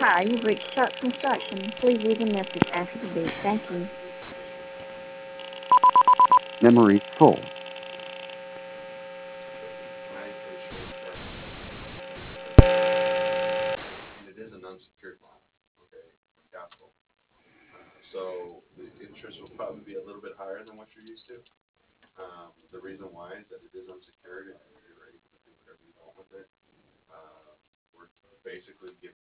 Hi, you've reached Sharp Construction. Please leave a message after the beep. Thank you. Memory full. I appreciate that. And it is an unsecured loan, okay, from capital. So the interest will probably be a little bit higher than what you're used to. The reason why is that it is unsecured and you're able to do whatever you want with it. We're basically giving